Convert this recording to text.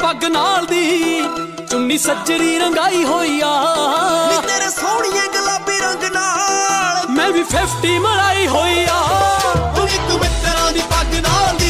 पग नाल दी चुन्नी सज्जरी रंगाई होई आ नी तेरे सोहणिए गुलाबी रंग नाल मैं भी 50 मलाई होई आ एक मित्तरां दी पग नाल दी